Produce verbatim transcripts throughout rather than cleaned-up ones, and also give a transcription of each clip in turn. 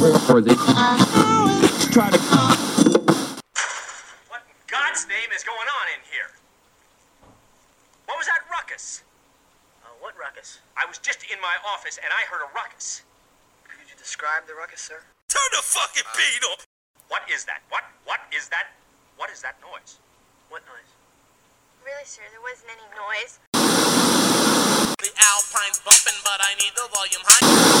or they try to. What in God's name is going on in here? What was that ruckus? Uh, what ruckus? I was just in my office and I heard a ruckus. Could you describe the ruckus, sir? Turn the fucking beat up! What is that? What? What is that? What is that noise? What noise? Really, sir, there wasn't any noise. The Alpine's bumping, but I need the volume high.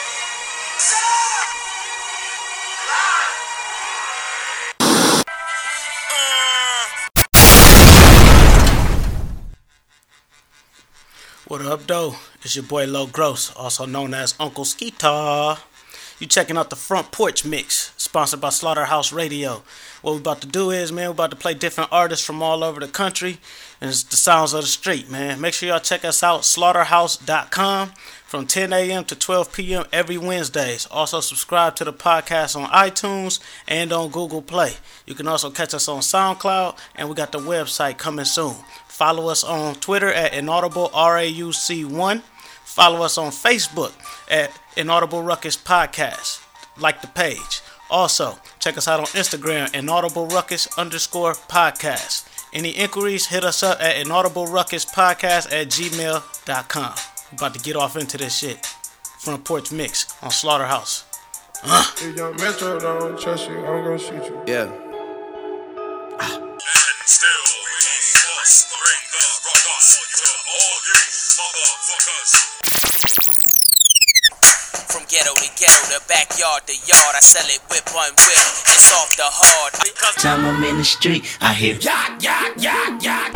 What up, though? It's your boy Low Gross, also known as Uncle Skeetar. You checking out the Front Porch Mix, sponsored by Slaughterhouse Radio. What we're about to do is, man, we're about to play different artists from all over the country, and it's the sounds of the street, man. Make sure y'all check us out, slaughterhouse dot com, from ten a.m. to twelve p.m. every Wednesdays. Also, subscribe to the podcast on iTunes and on Google Play. You can also catch us on SoundCloud, and we got the website coming soon. Follow us on Twitter at Inaudible R A U C one. Follow us on Facebook at Inaudible Ruckus Podcast. Like the page. Also, check us out on Instagram, Inaudible Ruckus underscore podcast. Any inquiries, hit us up at Inaudible Ruckus Podcast at gmail dot com. We're about to get off into this shit. Front Porch Mix on Slaughterhouse. Uh. If young Metro don't trust you, I'm gonna shoot you. Yeah. And still we must bring the ruckus to all you motherfuckers. From ghetto to ghetto, the backyard to yard, I sell it whip on whip. It's off the hard. Because time I'm in the street, I hear yak, yak, yak, yak.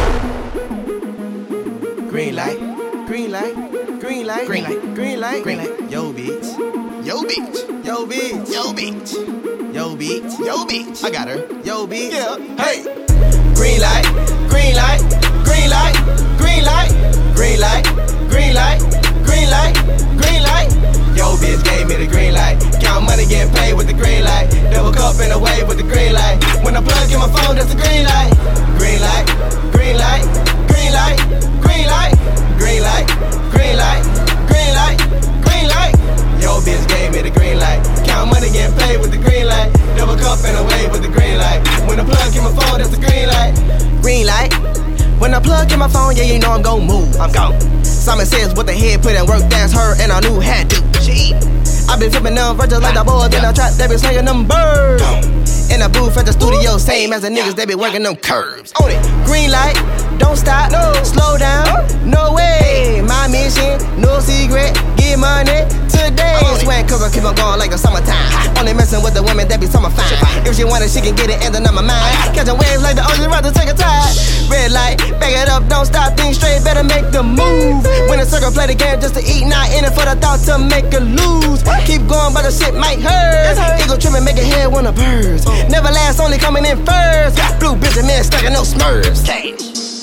Green light, green light, green light, green light, green light, green light. Yo, bitch. Yo, bitch. Yo, bitch. Yo, bitch. Yo, bitch. Yo, bitch. I got her. Yo, bitch. Yeah. Hey. Green light, green light, green light, green light, green light, green light, green light, green light. Yo, bitch gave me the green light. Count money, getting paid with the green light. Double cup in the wave with the green light. When I plug in my phone, that's the green light. Green light, green light, green light, green light, green light, green light, green light, green light. Yo, bitch gave me the green light. Count money, getting paid with the green light. Double cup in the wave with the green light. When I plug in my phone, that's the green light. Green light. When I plug in my phone, yeah, you know I'm gon' move. I'm gone. Simon Says what the head put in work, that's her, and I knew had to. She I been flipping them virtuals like the boys in the trap, they been slinging them birds. In the booth at the studio, same as the niggas, they been working them curves. On it, green light, don't stop, no, slow down, no way. My mission, no secret, get money today. Swear cover, keep on going like the summertime. Only messing with the women that be summer fine. If she want it, she can get it, and then on my mind. Catching waves like the ocean, rather take a tide. Red light, back it up, don't stop, think straight, better make the move. When the circle play the game just to eat, not in it for the thought to make her lose. Keep going, but the shit might hurt. Eagle trimming, make a head one of birds. Never last, only coming in first. Blue Benjamin, stuck in no smurfs. So, you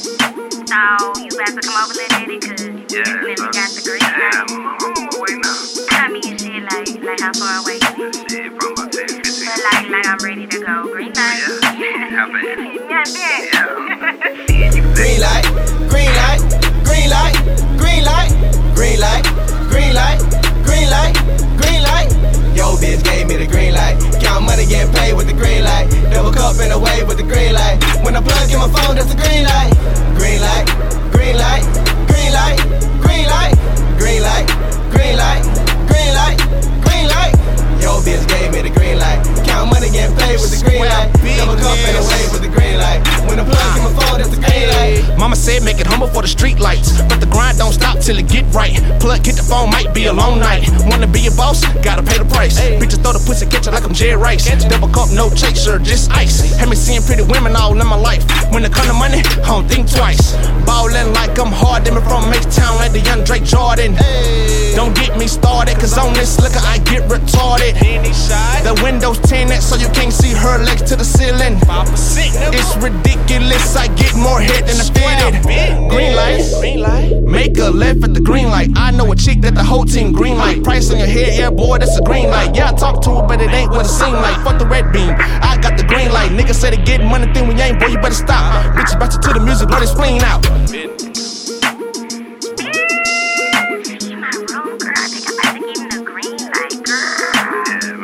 about to come over there, daddy, cause you yeah, definitely got the green light. Yeah, I'm on my way now. Tell me your shit, like, like how far away? Shit, from about ten, fifteen. But like, like I'm ready to go. Green light. Yeah, how bad? Yeah, bad. Yeah. Green light, green light, green light, green light, green light, green light, green light, green light. Yo, bitch gave me the green light. Count money, getting paid with the green light. Double cup in the wave with the green light. When I plug in my phone, that's the green light. Green light, green light, green light, green light, green light, green light, green light, green light. Yo, bitch gave me the green light. Count money, getting paid with the green light. Double cup in the wave with the green light. When I plug in my phone, that's the green light. Mama said make it humble for the street lights, but the grind don't stop till it get right. Plug, hit the phone, might be a long night. Wanna be a boss, gotta pay the price. Ay. Bitches throw the pussy kitchen like I'm Jerry Rice. Double cup, no chaser, just ice. Had me seeing pretty women all in my life. When it come to money, I don't think twice. Ballin' like I'm hard, them from H-Town like the young Drake Jordan. Ay. Don't get me started, cause on this liquor I get retarded. The windows tinted so you can't see her legs to the ceiling. It's ridiculous, I get more hit than a fitted. Green light, green light. Make a left at the green light. I know a chick that the whole team green light. Price on your head, yeah boy, that's a green light. Yeah, I talk to her, but it ain't what it seem like. Fuck the red beam, I got the green light. Niggas say they get money, thing we ain't, boy, you better stop. Bitches bout you to the music, blow this spleen out. You my room, girl. I think I'm about to give him the green light, girl. Yeah,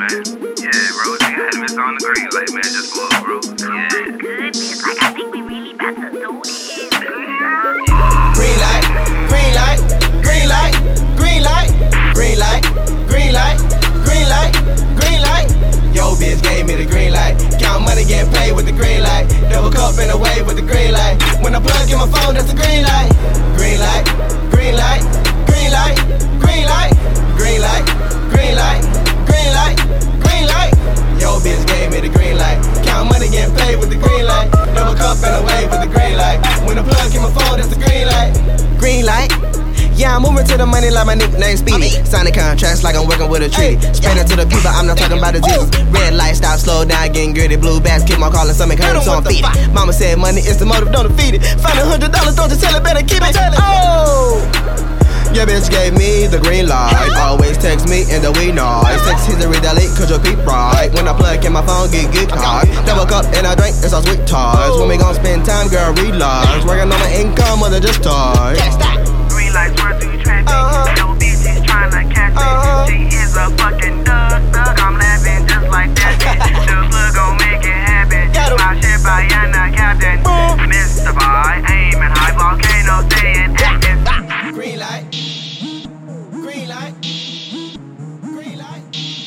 wave with the green light. When I plug in my phone, that's the green light. Green light, green light, green light, green light, green light, green light, green light, green light. Yo, bitch gave me the green light. Count money getting paid with the green light. Double cup and a wave with the green light. When I plug in my phone, that's the green light. Green light. Yeah, I'm moving to the money like my nickname Speedy. Signing contracts like I'm working with a treaty. Spreading to the people, I'm not talking about the Jesus. Red light, stop, slow down, getting gritty. Blue bats, keep on calling, something hurt, so I'm feeding. Mama said money is the motive, don't defeat it. Find a hundred dollars, don't just tell it, better keep it. Oh! Your bitch gave me the green light. Always text me in the wee night. Text history delete, cause your peep right. When I plug in my phone, get good hard. Double cup and I drink, it's all sweet ties. When we gon' spend time, girl, realize. Working on my income, other just toys. Green lights worth through traffic. No bitch is trying to catch me. She is a fucking duck, duck. I'm laughing just like that. The plug gon' make it happen. My ship, I am the captain. Mister Boy, aiming high, volcano staying active. Green light. Green light. Green light.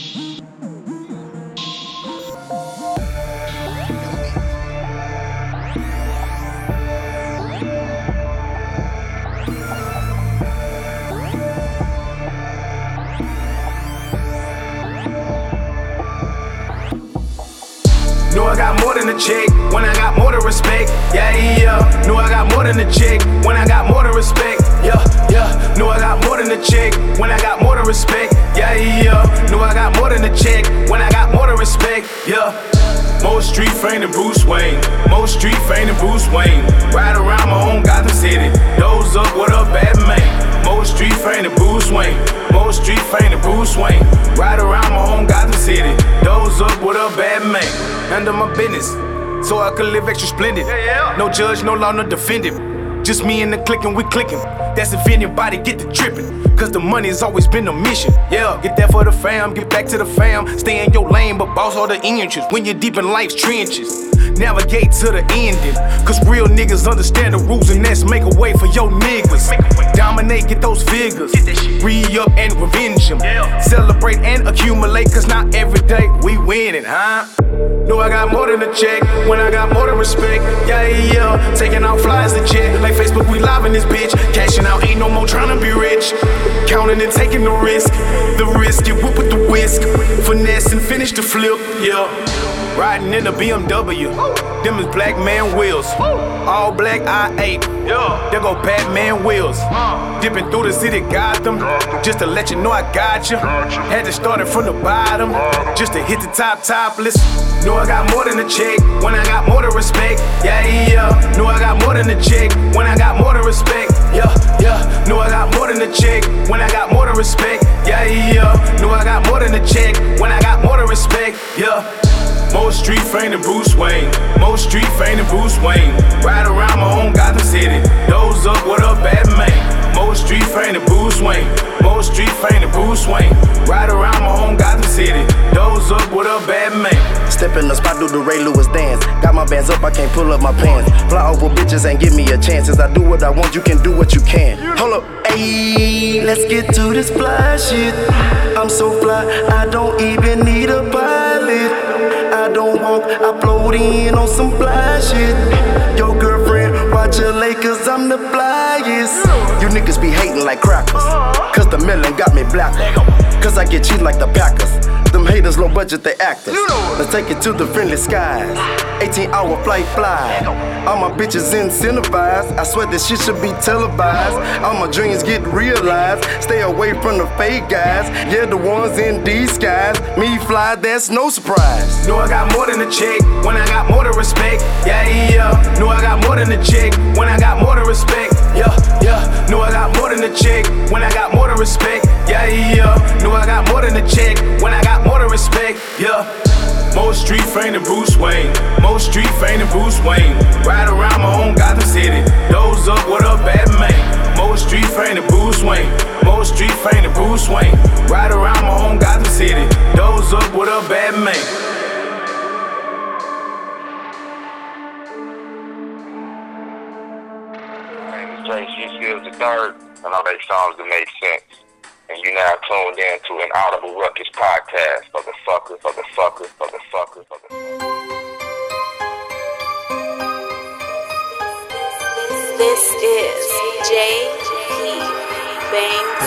Knew I got more than a chick when I got more to respect. Yeah, yeah. Knew I got more than a chick when I got more to respect. Yeah, yeah. Knew I got more than a chick when I got more to respect. Yeah, yeah. Knew I got more than a chick when I got more to respect. Yeah. More street fame than Bruce Wayne. More street fame than Bruce Wayne. Ride around my own Gotham City. Doze up, what up, Batman? More street fame than Bruce Wayne. More street fame than Bruce Wayne. Ride around my own Gotham City. Doze up, what up, Batman? Handle my business, so I could live extra splendid. No judge, no law, no defendant. Just me and the click and we clicking. That's if anybody get the tripping. Cause the money's always been a mission. Yeah, get that for the fam, get back to the fam. Stay in your lane, but boss all the inches. When you're deep in life's trenches, navigate to the ending. Cause real niggas understand the rules, and that's make a way for your niggas. Dominate, get those figures. Re-up and revenge them. Celebrate and accumulate, cause not every day we winning, huh? Know I got more than a check when I got more than respect. Yeah, yeah, taking out flies to check. Like Facebook, we live in this bitch. Cashing out, ain't no more trying to be rich. Counting and taking the risk. The risk, get whipped with the whisk. Finesse and finish the flip, yeah. Riding in a B M W. Them is black man wheels. All black I eight. There go Batman wheels. Dipping through the city Gotham. Just to let you know I got you. Had to start it from the bottom. Just to hit the top topless. Knew I got more than a check when I got more to respect. Yeah, yeah. Knew I got more than a check when I got more to respect. Yeah, yeah. Knew I got more than a check when I got more to respect. Yeah, yeah. Knew I got more than a check when I got more to respect. Yeah. More street fame than Bruce Wayne. More street fame than Bruce Wayne. Ride around my own Gotham City. Doze up, what up, Batman? More street fame than Bruce Wayne. More street fame than Bruce Wayne. Ride around my own Gotham City. Doze up, what up, Batman? Step in the spot, do the Ray Lewis dance. Got my bands up, I can't pull up my pants. Fly over bitches and give me a chance. As I do what I want, you can do what you can. Hold up, ayy, let's get to this fly shit. I'm so fly, I don't even need a pilot. I don't walk, I float in on some fly shit. Yo girlfriend, watch her lay, cause I'm the flyest. You niggas be hating like crackers, cause the melon got me black. Cause I get cheap like the Packers. Them haters low budget, they actors. Let's take it to the friendly skies. eighteen hour flight fly. All my bitches incentivized. I swear this shit should be televised. All my dreams get realized. Stay away from the fake guys. Yeah, the ones in disguise. Me fly, that's no surprise. Knew I got more than a check when I got more to respect. Yeah, yeah. Knew I got more than a check when I got more to respect. Yeah, yeah. Knew I got more than a check when I got more to respect. Yeah, yeah. Knew I got more than a check when I got more to respect. Yeah. More street fame than Bruce Wayne. More street fame than Bruce Wayne. Ride around my own Gotham City. Doze up, what up, Batman? More street fame than Bruce Wayne. More street fame than Bruce Wayne. Ride around my own Gotham City. Doze up, what up, Batman? She feels the third, and all they songs that make sense. And you now tuned in to an Audible Ruckus podcast for the fuckers, for the fuckers, for the fuckers, for the fuckers. is J P Banks.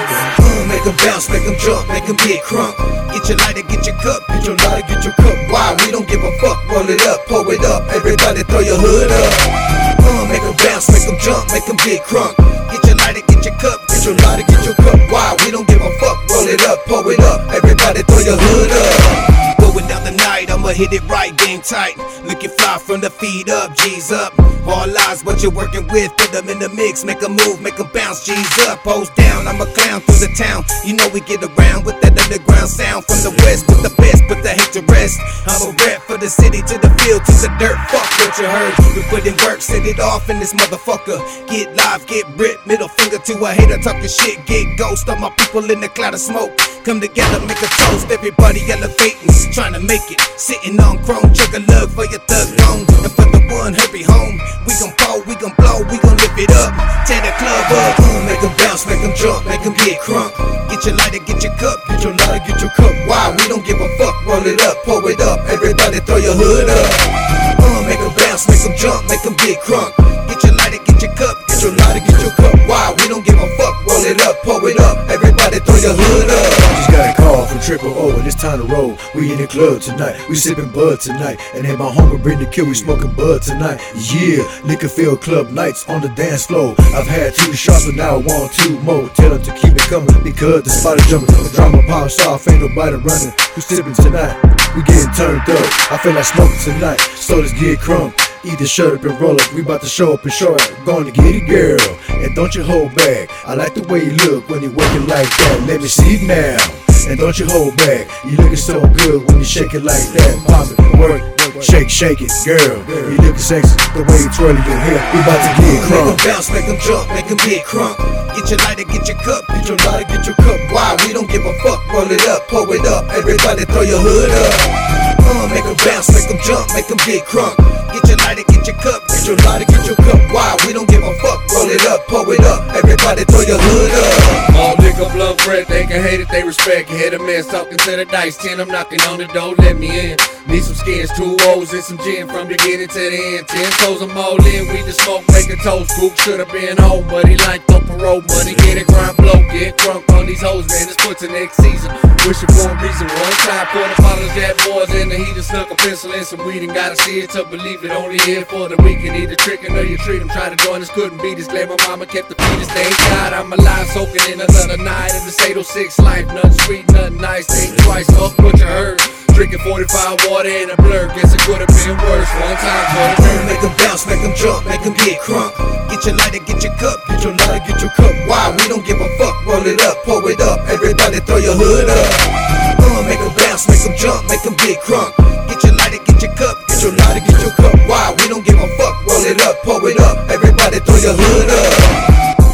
Uh, make them bounce, make them jump, make them get crunk. Get your lighter, get your cup, get your lighter, get your cup. Why? We don't give a fuck. Roll it up, pull it up. Everybody throw your hood up. Uh, make them bounce, make them jump, make them get crunk. Get your lighter, get your cup, get your lighter, get your cup. Why? We don't give a fuck. Roll it up, pull it up. Everybody throw your hood up. Going down the night, I'ma hit it right, game tight. Looking fly from the feet up, G's up. All lies, what you're working with, put them in the mix. Make a move, make them bounce, G's up. Pose down, I'm a clown through the town. You know we get around with that underground sound. From the west with the best, put the hate to rest. I'm a rep for the city, to the field, to the dirt. Fuck what you heard, we put in work, set it off in this motherfucker. Get live, get ripped, middle finger to a hater talking shit. Get ghost, all my people in the cloud of smoke. Come together, make a toast, everybody elevating, trying to make it. Sitting on chrome, check a lug for your thug gone. And for the one, hurry home. We gon' pour, we gon' blow, we gon' lift it up. Tear the club up, uh, make them bounce, make them jump, make them get crunk. Get your lighter, get your cup, get your lighter, get your cup. Why? We don't give a fuck, roll it up, pull it up. Everybody throw your hood up. Uh, make them bounce, make them jump, make them get crunk. Get your lighter, get your cup, get your lighter, get your cup. Why? We don't give a fuck, roll it up, pull it up. Everybody throw your hood up. Just got a call from Triple O and it's time to roll. We in the club tonight, we sipping bud tonight. And then my homie bring the kill, we smoking bud tonight. Yeah, liquor filled club nights on the dance floor. I've had two shots but now I want two more. Tell them to keep it coming because the spot is jumping. The drama pops off, ain't nobody running. We sipping tonight, we getting turned up. I feel like smoking tonight, so let's get crunk. Either shut up and roll up, we about to show up and show up. Gonna get it, girl, and don't you hold back. I like the way you look when you working like that. Let me see it now, and don't you hold back. You looking so good when you shake it like that. Pop it, work, shake, shake it, girl. You looking sexy the way you twirling your hair. We about to get crunk. Make them bounce, make them jump, make them get crunk. Get your lighter, get your cup, get your lighter, get your cup. Why? We don't give a fuck. Roll it up, pull it up. Everybody throw your hood up. Uh, make them bounce, make them jump, make them get crunk. Get your lighter, get your cup, get your lighter, get your cup. Why? We don't give a fuck. Roll it up, pull it up. Everybody throw your hood up. All nigga blood bread, they can hate it, they respect. Hit a man talking to the dice, ten, I'm knocking on the door, let me in. Need some skins, two O's and some gin from the beginning to the end. Ten toes, I'm all in, we the smoke, make a toast. Goop should've been home, but he liked up parole money. Get it, grind, blow, get crunk on these hoes, man, it's put to next season. Wishing for a reason, one time for the bottles that boys in the heater, snuck a pencil and some weed and gotta see it to believe it. Only here for the weekend, either trickin' or you treat him. Try to join us, couldn't beat us. Glad my mama kept the fetus. Thank God I'm alive, soaking in another night of this eight oh six life. Nothing sweet, nothing nice. Think twice, fuck what you heard. Drinking forty-five water in a blur. Guess it could've been worse. One time for the turn. Make them bounce, make them jump, make them get crunk. Get your lighter, get your cup, get your lighter, get your cup. Why? We don't give a fuck. Roll it up, pull it up. Everybody throw your hood up. Uh, make them bounce, make them jump, make them get crunk. Get your lighter, get your cup, get your lighter, get your cup. Why? We don't give a fuck. Roll it up, pull it up. Everybody throw your hood up.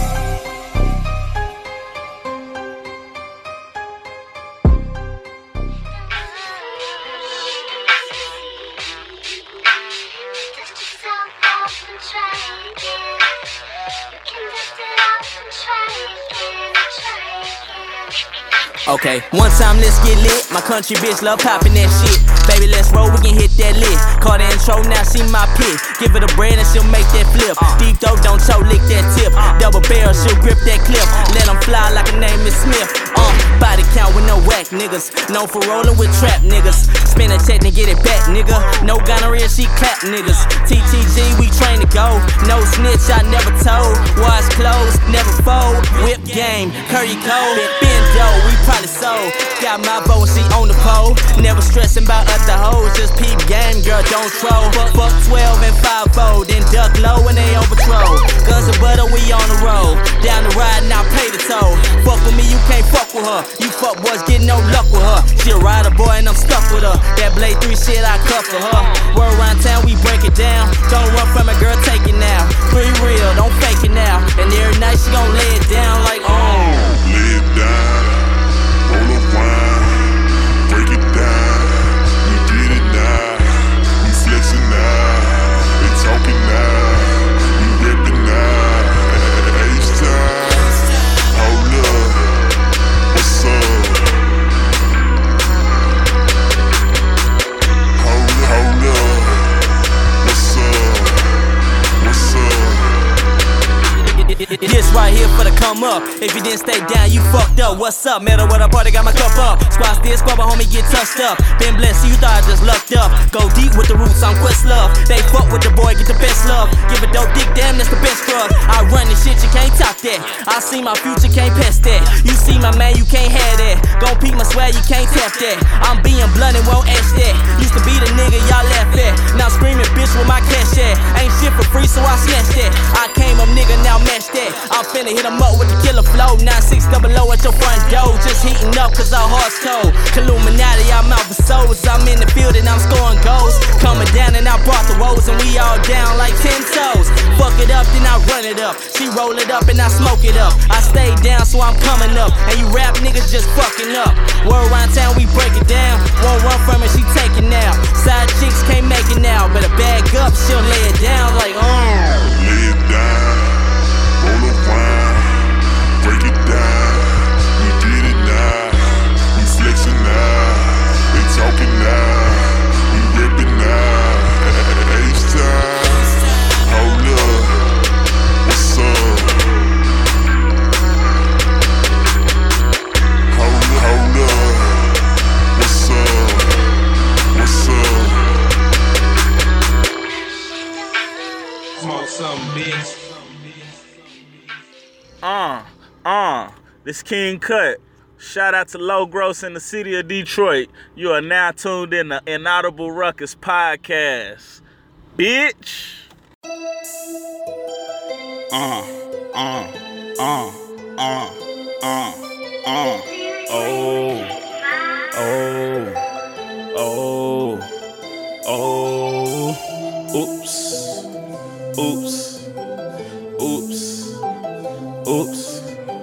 Okay, one time let's get lit. My country bitch love popping that shit. Baby, let's roll, we can hit that list. Call the intro, now see my pick. Give her the bread and she'll make that flip. Deep throat, don't choke, lick that tip. Double barrel, she'll grip that clip. Let them fly like her name is Smith. Uh, body count with no whack niggas. Known for rolling with trap niggas. Spin a check and get it back, nigga. No gonorrhea, she clap niggas. T T G, we train to go. No snitch, I never told. Wash clothes, never fold. Whip game, curry cold. Bend dough, we probably sold. Got my bow and she on the pole. Never stressing about other hoes. Just peep game, girl, don't troll. Fuck, fuck twelve and five fold. Then duck low when they on patrol. Guns and butter, we on the road. Down the ride, now pay the toll. Fuck with me, you can't fuck with her. You fuck boys, get no luck with her. She a rider boy and I'm stuck with her. That Blade three shit, I cut for her. We're around town, we break it down. Don't run from it, girl, take it now. Pretty real, don't fake it now. And every night she gon' lay it down like, oh. Lay it down, roll a wine, break it down. We did it now, we flexing now, they talking now, we ripping now. H-time, hold up, what's up? Hold, hold up, what's up, what's up? come up. If you didn't stay down, you fucked up. What's up? Metal with a party, got my cup up. Squad still squad, but homie get touched up. Been blessed, so you thought I just lucked up. Go deep with the roots, I'm Questlove. They fuck with the boy, get the best love. Give a dope dick, damn, that's the best drug. I run this shit, you can't top that. I see my future, can't pass that. You see my man, you can't have that. Gon' peek my swag, you can't tap that. I'm being blunt and won't ask that. Used to be the nigga y'all laugh at. Now screaming bitch with my cash at. Ain't shit for free, so I snatched that. I came up nigga, now match that. I'm finna hit him up with the killer flow. nine six double O at your front door. Just heating up cause our heart's cold. Illuminati, I'm out for souls. I'm in the field and I'm scoring goals. Coming down and I brought the woes and we all down like ten toes. Fuck it up, then I run it up. She roll it up and I smoke it up. I stay down so I'm coming up. And you rap niggas just fucking up. Word around town we break it down. Won't run from it, she take it now. Side chicks can't make it now. Better bag up, she'll lay it down like oh. Lay it down, roll a wine, break it down. We did it now, we flexing now, they talking now, we ripping now. H-time, hold up, what's up? Hold up, hold up, what's up? What's up? Smoke some, bitch. Uh, uh, this King Cut. Shout out to Low Gross in the city of Detroit. You are now tuned in to Inaudible Ruckus podcast. Bitch. Uh, uh, uh, uh, uh, uh. Oh, oh, oh, oh. Oops, oops, oops, oops,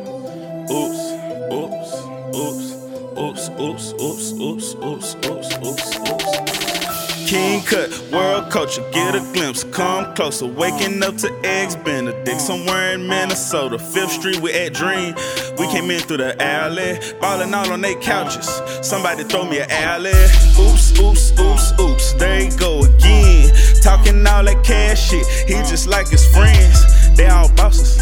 oops, oops, oops, oops, oops, oops, oops, oops, oops, oops, oops. King Cut, world culture, get a glimpse, come closer. Waking up to Eggs Benedict, somewhere in Minnesota. Fifth Street, we at Dream. We came in through the alley, ballin' all on they couches. Somebody throw me an alley. Oops, oops, oops, oops, there he go again. Talking all that cash shit, he just like his friends. They all bosses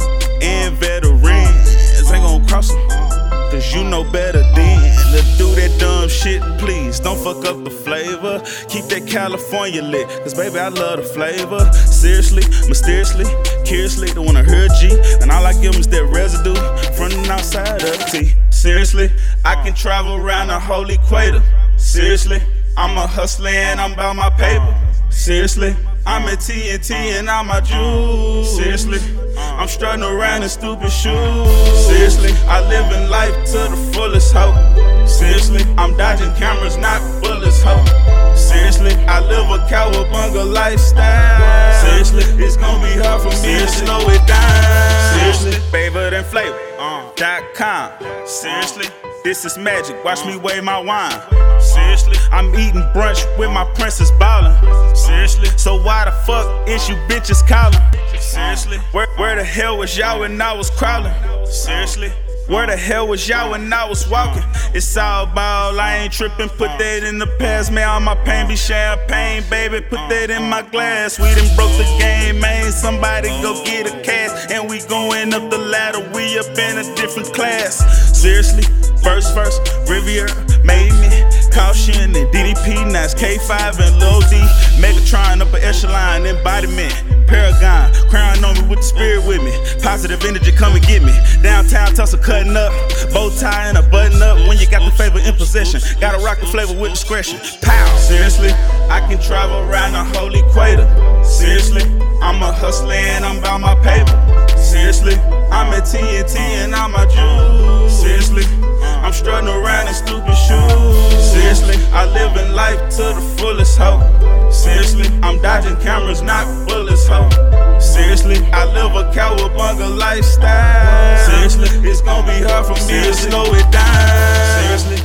and veterans. Ain't gon' cross him, cause you know better than to do that dumb shit, please. Don't fuck up the flavor. Keep that California lit, cause baby, I love the flavor. Seriously, mysteriously, curiously, the one I heard G. And all I give 'em is that residue, front and outside of the T. Seriously, I can travel around the whole equator. Seriously, I'm a hustler and I'm about my paper. Seriously, I'm at T N T and all my jewels. Seriously, I'm strutting around in stupid shoes. Seriously, I live in life to the fullest, ho. Seriously, I'm dodging cameras, not bullets, ho. Seriously, I live a cowabunga lifestyle. Seriously, it's gonna be hard for me to slow it down. Seriously, favor than flavor. Uh, dot com. Seriously, this is magic. Watch me weigh my wine. Seriously, I'm eating brunch with my princess ballin'. Seriously, so why the fuck is you bitches callin'? Seriously, where, where the hell was y'all when I was crawling? Seriously, where the hell was y'all when I was walking? It's all ball, I ain't trippin', put that in the past. Man, all my pain be champagne, baby, put that in my glass. We done broke the game, man, somebody go get a cash. And we going up the ladder, we up in a different class. Seriously, first verse, Riviera, made me. Caution and D D P, now it's K five and Lil D. Megatron, upper echelon, embodiment. Paragon, crown on me with the spirit with me. Positive energy, come and get me. Downtown Tulsa cutting up, bow tie and a button up. When you got the favor in possession, gotta rock the flavor with discretion. Pow! Seriously, I can travel around the whole equator. Seriously, I'm a hustler and I'm about my paper. Seriously, I'm at T N T and all my jewels. Seriously, I'm strutting around in stupid shoes. Seriously, I live in life to the fullest, ho. Seriously, I'm dodging cameras, not bullets, ho. Seriously, I live a cowabunga lifestyle. Seriously, it's gonna be hard for me to slow it down. Seriously.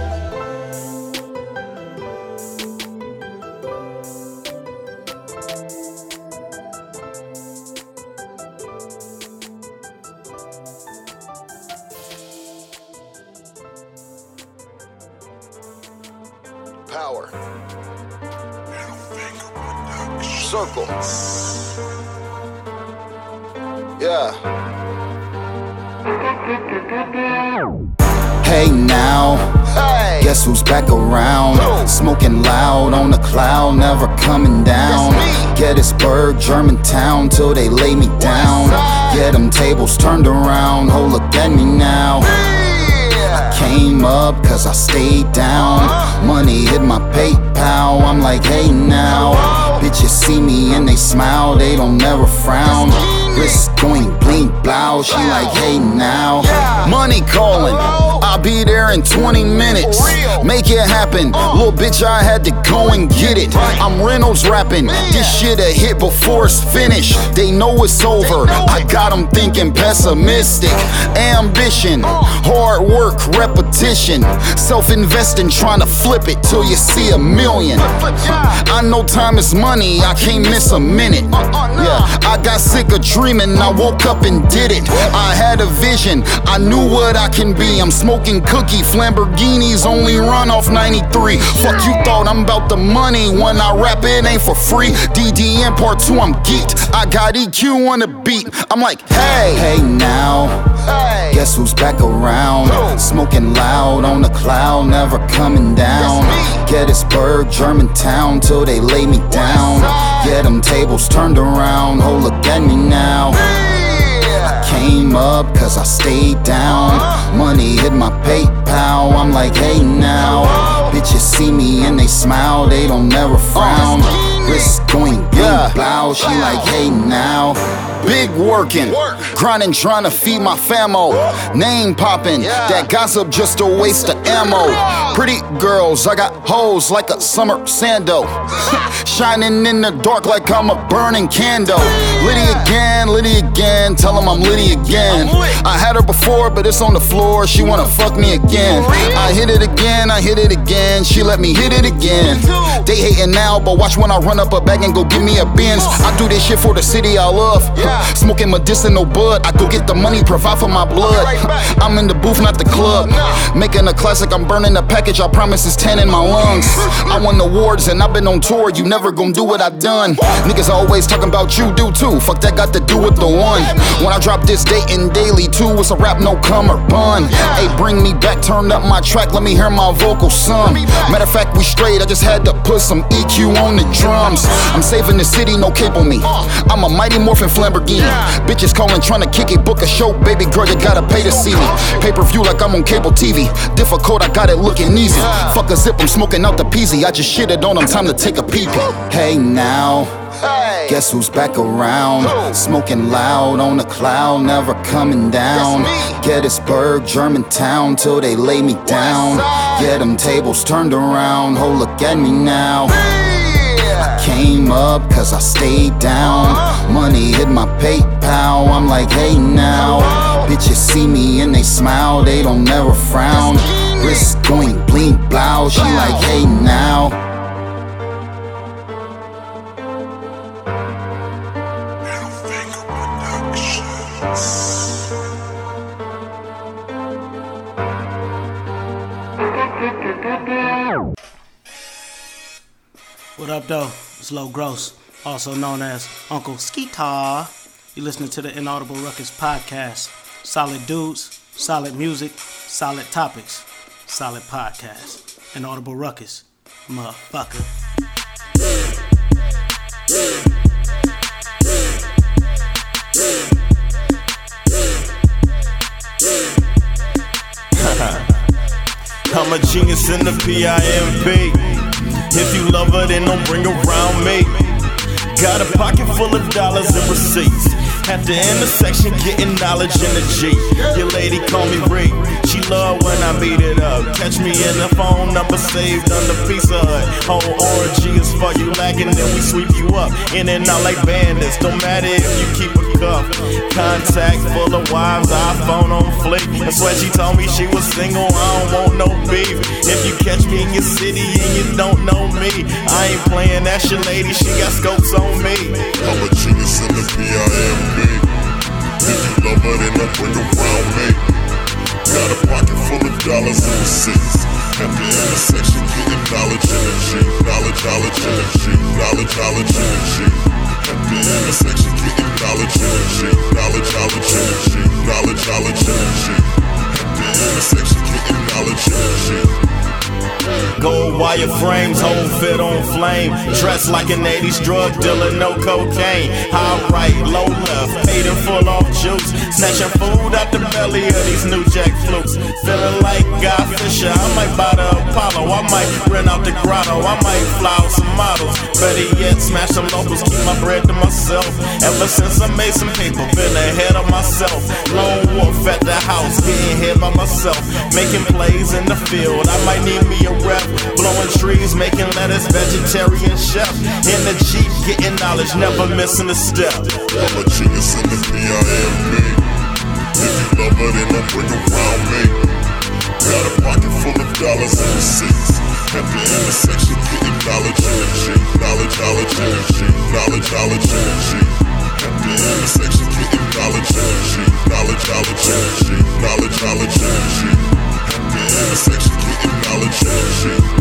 Power. Circle. Yeah. Hey now, hey. Guess who's back around? Whoa. Smoking loud on the cloud, never coming down. Gettysburg, Germantown, till they lay me down. Yeah, them tables turned around, oh look at me now. I came up cause I stayed down. Money hit my PayPal, I'm like hey now. Bitches see me and they smile, they don't never frown. Wrist going blink blow, she like hey now. Money calling, I'll be there in twenty minutes. Make it happen, little bitch I had to go and get it. I'm Reynolds rapping, this shit a hit before it's finished. They know it's over, I got them thinking pessimistic. Ambition, hard work, repetition. Self-investing, trying to flip it till you see a million. I know time is money, I can't miss a minute. Yeah, I got sick of dreaming, I woke up and did it. I had a vision, I knew what I can be. I'm smoking cookie, Lamborghinis only run off ninety-three. Fuck you thought I'm about the money, when I rap it ain't for free. D D N part two, I'm geeked, I got E Q on the beat. I'm like hey, hey now, hey. Guess who's back around? Whoa. Smoking loud on the cloud, never coming down. Gettysburg, Germantown, till they lay me down. Yeah, them tables turned around, oh look at me now. I came up cause I stayed down. Money hit my PayPal, I'm like hey now. Bitches see me and they smile, they don't never frown. Wrist going blink blow, she like hey now. Big working, grinding, trying to feed my famo. Name popping, that gossip just a waste of ammo. Pretty girls, I got hoes like a summer sando. Shining in the dark like I'm a burning candle. Liddy again, Liddy again, tell them I'm Liddy again. I had her before, but it's on the floor, she wanna fuck me again. I hit it again, I hit it again, she let me hit it again. They hating now, but watch when I run up a bag and go give me a Benz. I do this shit for the city I love. Smoking medicinal bud, I go get the money, provide for my blood. I'm in the booth, not the club. Making a classic, I'm burning the package, I promise it's ten in my lungs. I won awards and I've been on tour, you never gon' do what I done. Niggas always talking about you do too, fuck that got to do with the one. When I drop this dating daily too, it's a rap, no cum or bun. Hey, bring me back, turn up my track, let me hear my vocals some. Matter of fact, we straight, I just had to put some E Q on the drums. I'm saving the city, no cape on me. I'm a Mighty Morphin Lamborghini. Bitches calling, trying to kick it, book a show, baby girl, you gotta pay to see me. Pay-per-view like I'm on cable T V. Difficult, I got it looking easy. Fuck a zip, I'm smoking out the peasy. I just shitted on them, time to take a peep. Hey now, hey. Guess who's back around? Whoa. Smoking loud on the cloud, never coming down. Gettysburg, Germantown, till they lay me down. Yeah, them tables turned around, oh look at me now. I came up cause I stayed down. Money hit my PayPal, I'm like hey now. Bitches see me and they smile, they don't never frown. Wrist going blink blow, she like hey now. What up, though? It's Low Gross, also known as Uncle Skeetar. You listening to the Inaudible Ruckus podcast. Solid dudes, solid music, solid topics, solid podcast. Inaudible Ruckus, motherfucker. I'm a genius in the P I M P. If you love her, then don't bring around me. Got a pocket full of dollars and receipts. At the intersection, getting knowledge in the G. Your lady call me Rick. She love when I beat it up. Catch me in the phone number saved under Pizza Hut. Whole orgy is for you lacking, then we sweep you up. In and out like bandits. Don't matter if you keep a cuff. Contact full of wives, iPhone on flick. That's why she told me she was single. I don't want no beef. If you catch me in your city and you don't know me, I ain't playing. That's your lady. She got scopes on me. I'm a genius in the P I M P. If you love her, then don't bring around me. Got a pocket full of dollars and receipts. At the intersection, getting knowledge in the G. Knowledge, knowledge in the G. Knowledge, knowledge in the G. At the intersection, getting knowledge energy, knowledge, knowledge energy, knowledge, knowledge energy. At the intersection, getting knowledge energy. Gold wire frames, whole fit on flame. Dressed like an eighties drug dealer, no cocaine. High right, low left, paid in full off juice. Snatching food out the belly of these new jack flukes. Feeling like Guy Fisher, I might buy the Apollo. I might rent out the grotto, I might fly out some models. Better yet, smash some locals, keep my bread to myself. Ever since I made some paper, been ahead of myself. Lone wolf at the house, getting hit by myself. Making plays in the field, I might need me a rep. Blowing trees, making lettuce, vegetarian chef. In the Jeep, getting knowledge, never missing a step. I'm a genius in the B I M B. If you love her, then don't bring around me. Got a pocket full of dollars and receipts. At the intersection, getting knowledge energy, knowledge, knowledge energy, knowledge, knowledge energy. At the intersection, getting knowledge energy, knowledge, knowledge energy, knowledge, knowledge energy. At the intersection, getting knowledge energy.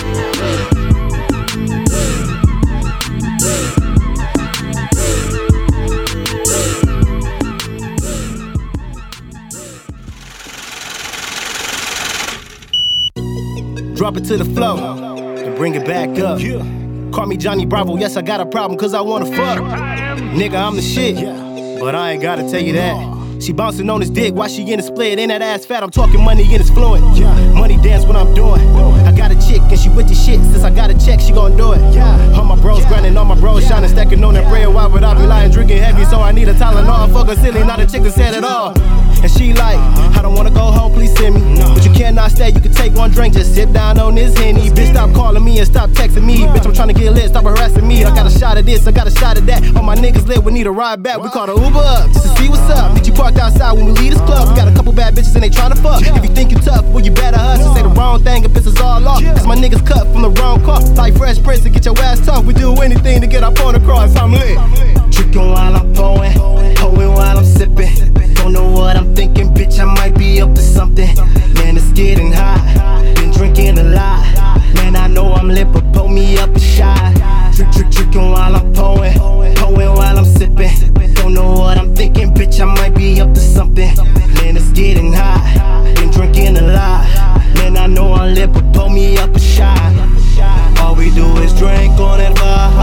Drop it to the flow and bring it back up. Call me Johnny Bravo, yes, I got a problem cause I wanna fuck. Nigga, I'm the shit, but I ain't gotta tell you that. She bouncing on his dick while she in the split. Ain't that ass fat, I'm talking money in his fluent. Money dance what I'm doing. I got a chick and she with the shit. Since I got a check, she gon' do it. All my bros grinding, all my bros shining, stacking on that bread. Why would I be lying, drinking heavy? So I need a Tylenol. Fuck her silly, not a chick that said it all. And she like, I don't wanna go home, please send me. But you cannot stay, you can take one drink, just sit down on this Henny. Bitch, stop calling me and stop texting me. Bitch, I'm tryna get lit, stop harassing me. I got a shot of this, I got a shot of that. All my niggas lit, we need a ride back. We call the Uber up, just to see what's up. Bitch, you parked outside when we leave this club. We got a couple bad bitches and they tryna fuck. If you think you tough, well you better hustle. Say the wrong thing and pisses all off. Cause my niggas cut from the wrong car. Like Fresh Prince to get your ass tough. We do anything to get our point across, I'm lit. Trickin' while I'm pouring, pouring while I'm sipping. Don't know what I'm thinking, bitch, I might be up to something. Man, it's getting hot, been drinking a lot. Man, I know I'm lit, but pull me up a shot. Trick, trick, trickin' while I'm pouring, pouring while I'm sipping. Don't know what I'm thinking, bitch, I might be up to something. Man, it's getting hot, been drinking a lot. Man, I know I'm lit, but pull me up a shot. All we do is drink on that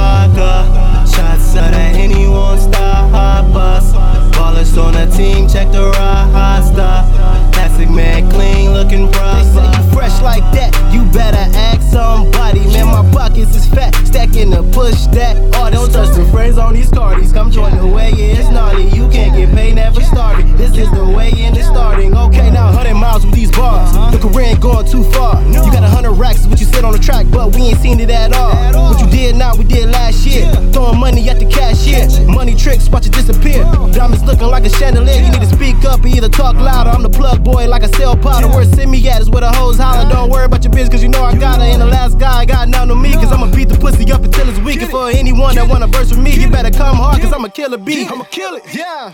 vodka. Shots of that anyone star hot bus. Ballers on the team, check the roster. Classic man, clean looking brother. They say you fresh like that, you better ask somebody. Man, my pockets is fat, stacking to push that. Oh, don't trust the friends on these cardies. Come join the way, yeah, it's gnarly. You can't get paid, never started. This is the way in it's starting. Okay, now one hundred miles with these bars. The career ain't going too far. You got one hundred racks, is what you said on the track, but we ain't seen it at all. What you did now, we did last year. Throwing money at the cashier. Money tricks, watch it disappear. Diamonds looking like a chandelier. You need to speak up or either talk louder. I'm the plug boy like a cell powder. Where send me at is where the hoes holler. Don't worry about your bitch cause you know I got her. And the last guy got nothing on me cause I'ma beat the pussy up until it's weak. And for anyone that wanna verse with me, you better come hard cause I'ma kill a beat. I'ma kill it, yeah.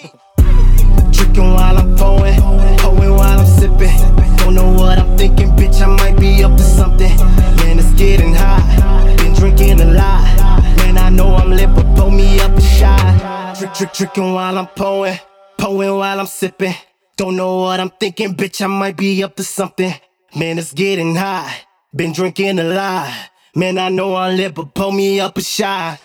Trickin' while I'm pouring, pouring while I'm sipping. Don't know what I'm thinking, bitch, I might be up to something. Man, it's getting hot, been drinking a lot. Man, I know I'm lit, but pull me up a shot. Trick, trick, trickin' while I'm pouring, pouring while I'm sipping. Don't know what I'm thinking, bitch, I might be up to something. Man, it's getting hot, been drinking a lot. Man, I know I'm lit, but pull me up a shot.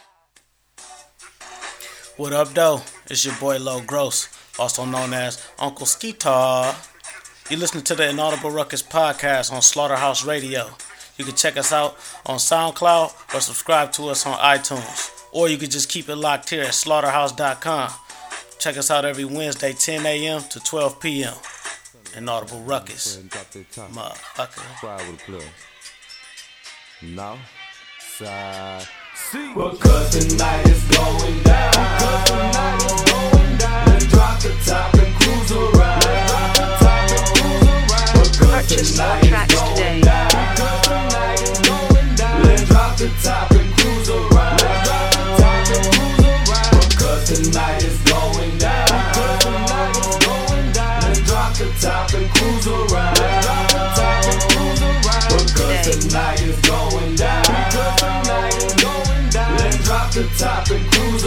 What up, though? It's your boy Low Gross, also known as Uncle Skeetar. You listen to the Inaudible Ruckus podcast on Slaughterhouse Radio. You can check us out on SoundCloud or subscribe to us on iTunes. Or you can just keep it locked here at slaughterhouse dot com. Check us out every Wednesday, ten a.m. to twelve p.m. Inaudible Ruckus. Motherfucker. Now, side. Because tonight is going down. Because tonight is going down. Let's drop the top and cruise around. Let's drop the top and cruise around. Because tonight is going down. Because tonight is going down. Let's drop the top and cruise around. Let's drop the top and cruise around. Because tonight is going down. Because tonight is going down. Let's drop the top and cruise around. Let's drop the top and cruise around. Because tonight is going down. Because tonight is going down. Let's drop the top and cruise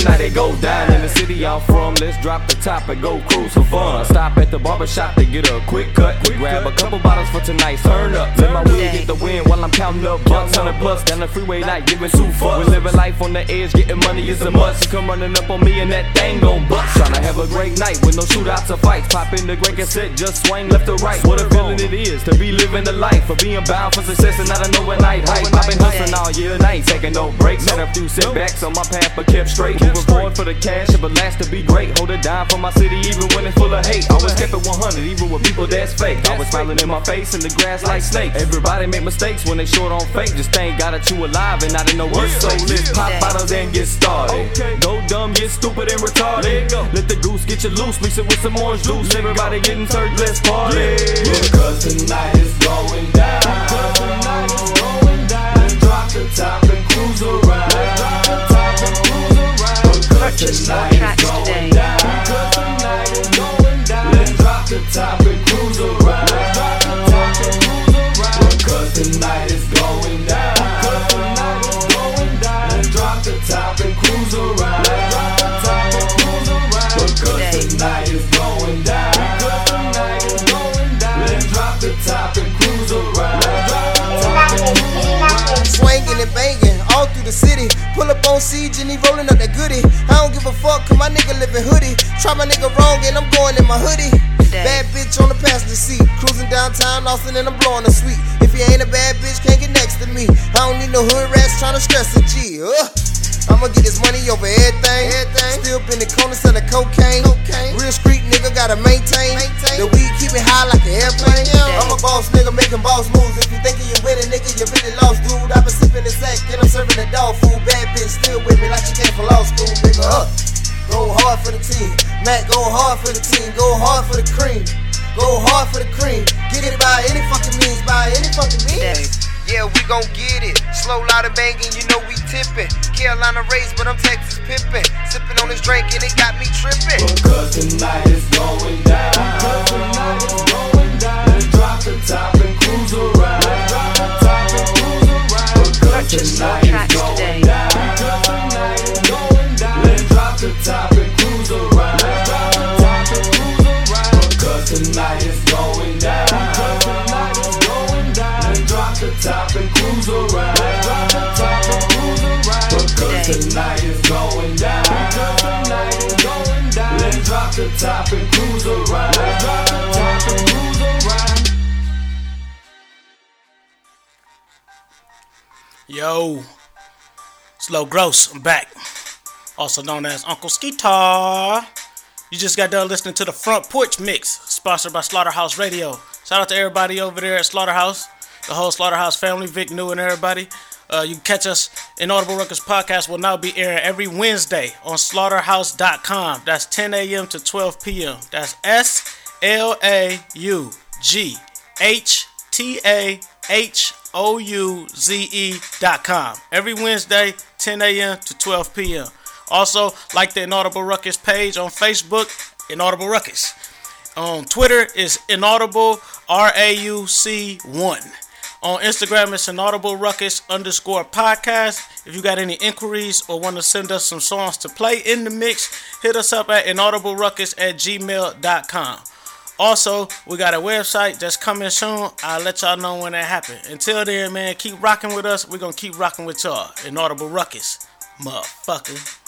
tonight it go down in the city I'm from. Let's drop the top and go cruise for fun. Stop at the barbershop to get a quick cut. We grab a couple bottles for tonight's turn up. Let my wheel get the wind while I'm counting up bucks. Hundred plus down the freeway, not giving two fucks. We living life on the edge, getting money is a must. You come running up on me and that thing gon' bust. Tryna have a great night with no shootouts or fights. Pop in the great cassette, just swing left or right. What a feeling it is to be living the life of being bound for success and not an overnight hype. I've been hustling all year and I ain't taking no breaks. Had a few setbacks on my path but kept straight. Moving forward for the cash, if it lasts to be great. Hold it down for my city even when it's full of hate. Always kept it one hundred even with people that's fake. Always smiling in my face in the grass like snakes. Everybody make mistakes when they short on fake. Just ain't got it you alive and I didn't know what. So let's pop bottles and get started. Go dumb, get stupid and retarded. Let the goose get you loose, mix it with some orange juice. Everybody getting turned, let's party. Because tonight is going down. Because tonight is going down. Let's drop the top and cruise around. Let's drop the top and cruise around. Because tonight is going down. Because tonight is going down. Let's drop the top and cruise around. Let's drop the top and cruise around. Because tonight is going down. Because tonight is going down. Let's drop the top and cruise around. Let's drop the top and cruise around. Because tonight is going down. Because tonight is going down. Let's drop the top and cruise around. Let's drop the top and cruise around. Swinging and banging all through the city. Pull up on Siege and he rolling up that goodie. I don't give a fuck cause my nigga live in hoodie. Try my nigga wrong and I'm going in my hoodie. Bad bitch on the passenger seat. Cruising downtown Austin and I'm blowing a sweet. If you ain't a bad bitch, can't get next to me. I don't need no hood rats trying to stress a G. Ugh. I'ma get this money over everything. everything. Still been in corner selling cocaine. cocaine. Real street nigga gotta maintain. maintain. The weed keep it high like an airplane. Yeah. I'm a boss nigga making boss moves. If you thinking you winning, nigga, you really lost, dude. I been sipping the sack and I'm serving the dog food. Bad bitch still with me like she came from law school, nigga. Up. Go hard for the team. Matt, go hard for the team. Go hard for the cream. Go hard for the cream. Get it by any fucking means. By any fucking means. Yeah, we gon' get it. Slow, loud and banging, you know we tippin'. Carolina raised, but I'm Texas pippin'. Sippin' on this drink and it got me trippin'. Because tonight is going down. Because tonight is going down. Let's drop the top and cruise around. Let's drop the top and cruise around. Because tonight is going down. Because tonight is going down. Let's drop the top and cruise around. Let's drop the top and cruise around. Because tonight is going down. Because tonight is going down. Let's drop the top and cruise around. Let's drop the top and cruise around. Because tonight is going down. Because tonight is going down. Let's drop the top and cruise around. Let's drop the top and cruise around. Yo, Slow Gross, I'm back. Also known as Uncle Skeetar. You just got done listening to the Front Porch Mix, sponsored by Slaughterhouse Radio. Shout out to everybody over there at Slaughterhouse, the whole Slaughterhouse family, Vic New and everybody. Uh, you can catch us. Inaudible Ruckus podcast will now be airing every Wednesday on slaughterhouse dot com. That's ten a.m. to twelve p.m. That's S L A U G H T A H O U Z E dot com. Every Wednesday, ten a.m. to twelve p.m. Also, like the Inaudible Ruckus page on Facebook, Inaudible Ruckus. On Twitter, is Inaudible R A U C one. On Instagram, it's Inaudible Ruckus underscore podcast. If you got any inquiries or want to send us some songs to play in the mix, hit us up at inaudibleruckus at gmail dot com. Also, we got a website that's coming soon. I'll let y'all know when that happens. Until then, man, keep rocking with us. We're going to keep rocking with y'all. Inaudible Ruckus. Motherfucker.